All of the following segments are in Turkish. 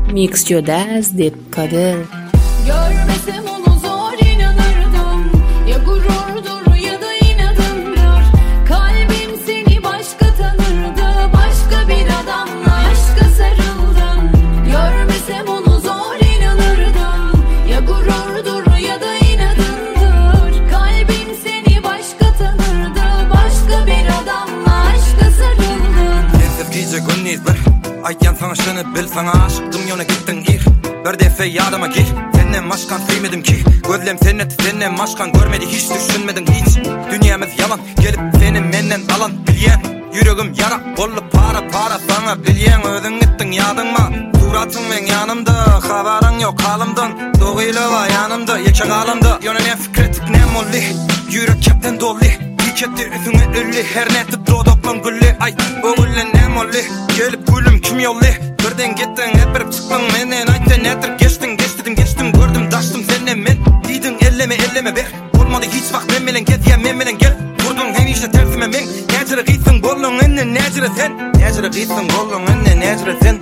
Mix Jodaz dep kader. Görmesem onu zor inanırdım. Ya gururdur ya da inadımdır. Kalbim seni başka tanırdı. Başka bir adamla aşka sarıldım. Görmesem onu zor inanırdım. Ya gururdur ya da inadımdır. Kalbim seni başka tanırdı. Başka bir adamla aşka sarıldım. Ensep giyecek önneyiz bir aytyan sana şunu bil, sana aşıktım yona gittin ir. Bir defa yadıma gir, senden başkan sevmedim ki. Gözlem senden başkan görmedi, hiç düşünmedin hiç. Dünyamız yalan, gelip seni menden alan bilyen. Yüreğim yara, bollu para sana bilyen. Özün gittin yadınma, suratın men yanımda. Haberin yok halimden, doğuyla var yanımda. Yekşen alımda, yona ne fikretik ne molli. Yürek kepten dolli. Ketti üstüne ölü, her netip doğdoklan gülli. Ay, o gülle ne molli. Gelip gülüm kim yolli. Birden gittin, hep bir çıktın menen. Ayten nedir geçtim gördüm daştım senden men. Diydin elleme ber. Olmadı hiç vakt men melen gez ya men melen gel. Vurdun hem işte tersime men. Necire gitsin gollun enne necire sen. Necire gitsin gollun enne necire sen.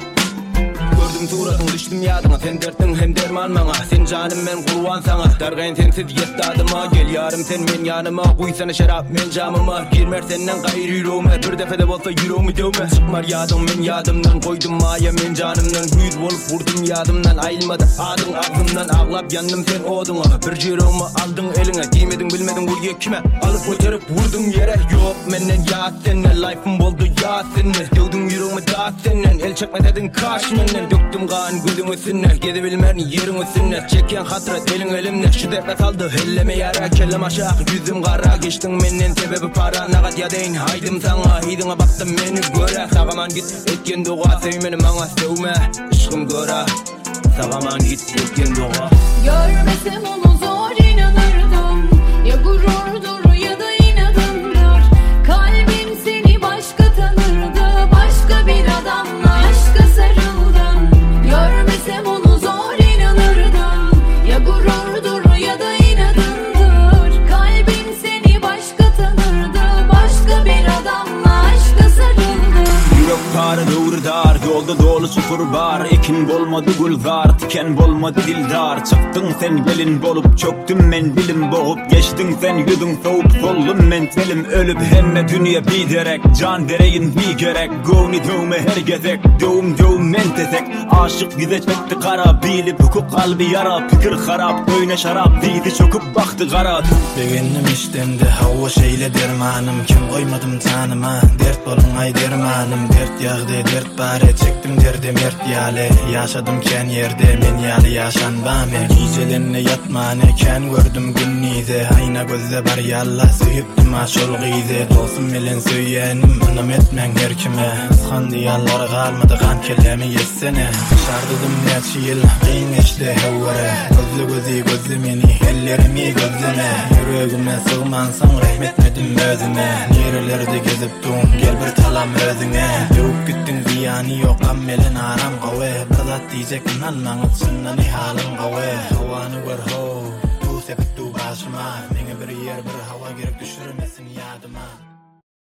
Gördüm suratın düştüm yadıma. Sen dertin hem derman bana. Sen canım ben kurban sana. Dargayın sensiz yetti adıma. Gel yarım sen men yanıma. Kuysana şarap men camıma. Girmer senden gayrı yüreğime. Bir defede bolsa yüreğimi dövme. Çıkmar yadım men yadımdan. Koydum maya men canımdan. Yüz bolup vurdum yadımdan. Ayrılmadı adın ağzımdan. Ağlap yandım sen oduna. Bir yüreğimi aldın eline. Giymedin bilmedin bu kime. Alıp götürüp vurdum yere. Yok menden ya seninle. Life'ım boldu ya seninle. Dövdüm yüreğimi da seninle. El çekme dedin kaç menden. Döktüm kan gülüm üstüne. Gedi bilmen yerin üstüne. Çeken hatret elin elimle. Şu defne kaldı elleme yara. Kellem aşağı yüzüm kara. Geçtin menden sebebi para. Nagat ya deyin haydim sana. Hidine baktım beni göre. Sağaman git etken doğa. Sevmeni bana sevme. Işkım göre. Sağaman git etken doğa. Görmesem onu zor inanırdım. Ya gururdur ya da inadımdır. Kalbim seni başka tanırdı. Başka bir adamla aşka sarıldım. Görmesem onu zor inanırdım. Ya gururdur ya da inadımdır. Kalbim seni başka tanırdı. Başka bir adamla aşka sarıldım. Yürek tarı doğurdar, yolda dolu çukur bar. Ekin bolmadı gülzar, tiken bolmadı dildar. Çıktın sen gelin bolup, çöktüm men bilim boğup. Geçtin sen yüzün soğup, sollum mentalim ölüp. Hemme dünya biderek, can dereyin bir gerek. Goni dövme her gezek, dövüm mentesek. Aşık bize çekti kara, bilip hukuk kalbi yara. Fikir harap, öyle şarap, diydi çöküp baktı kara. Beğendim iştemde, hava şeyle dermanım. Kim koymadım tanıma, dert bolun ay dermanım. Dert yağdı, dert bare, çektim derdim ert yale. Yaşadım ken yerde, men yali yaşan bame. Gecelerine yatmane, ken gördüm günnize. Ayna gözle bar yalla, süyüptüm aşol gize. Dostum bilen söyyenim, anam etmen her kime. Iskan diyallar kalmadı, kan kellemi yetsene. Şardıdım neçi yıl, kıyın işte hevvere. Gözlü gözü meni, ellerimi gözleme. Yüreğime sığmansan, rahmetmedim özüme. Nerelerde gezip duğum, gel bir talam özüne. Dövüp gittin ziyanı yok, ammelin aram kave. Bir zat diyecek inanman, uçsundan ihalım kave. Havanı gör ho, tu sepet tu başıma. Mene bir yer bir hava gerek düşürmesin yadıma.